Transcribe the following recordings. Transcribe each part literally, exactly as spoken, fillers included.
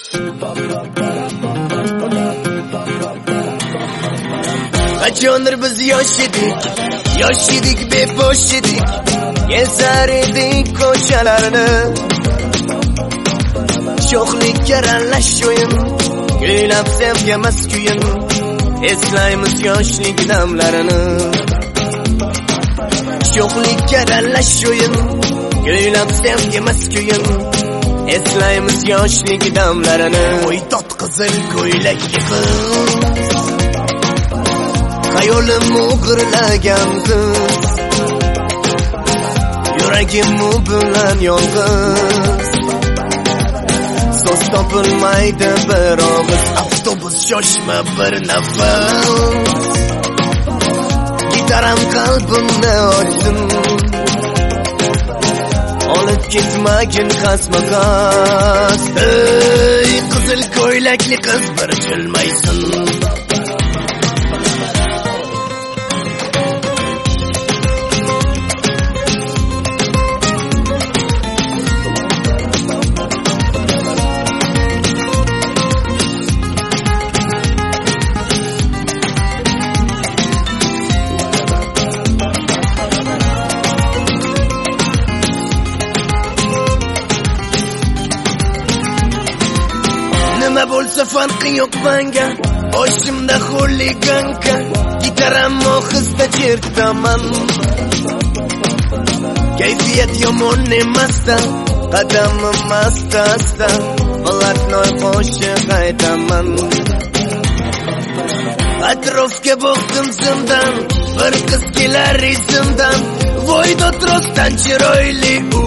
Qachondir biz yosh edik, yosh edik, beposh edik, gezar edik ko'chalarni. Sho'xlikka aralash o'yin, kuylab sevgamas kuyin, eslaymiz yoshlik damlarini. Sho'xlikka aralash o'yin, kuylab sevgamas kuyin, eslaymiz yoshlik damlarini. O'ydot qizil ko'ylakli qiz, hayolim o'g'irlagan qiz, yuragim bilan yolg'iz. So'z topilmaydi bir og'iz, avtobus shoshma bir nafas, gitaram qalbimni ochsin, olib ketmagin qasma-qas. Ey qizil ko'ylakli qiz, bir jilmaysin. Nima bo'lsa farqi yo'q menga, boshimda xuliganka, gitaram ohista chertaman. Kayfiyat yomon emasda, qadamim asta-asta, Balatnoy qo'shiq aytaman. Atrofga boqdim zimdan, bir qiz kelar izimdan, voydot rostdan chiroyli u.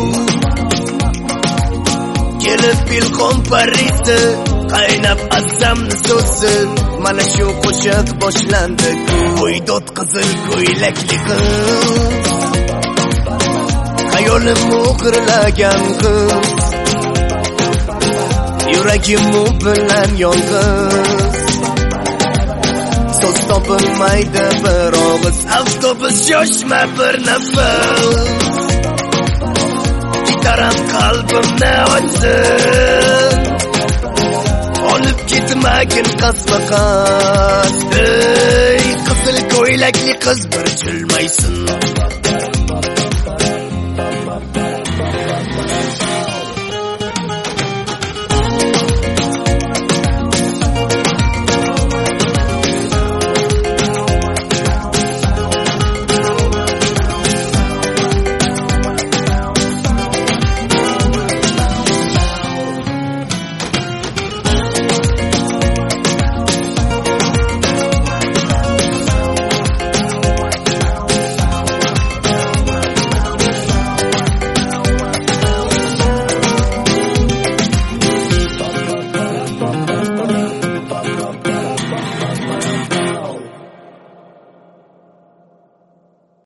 Kelib ilhom parisi, qaynab azamni so'zi, mana shu qo'shiq boshlandi. Voydot qizil ko'ylakli qiz, hayolim o'g'irlagan qiz, yuragim bilan yolg'iz. So'z topilmaydi bir og'iz, avtobus shoshma bir nafas, gitaram qalbimni ochsin, olib ketmagin qasma-qas. Ey qizil ko'ylakli qiz, bir jilmaysin.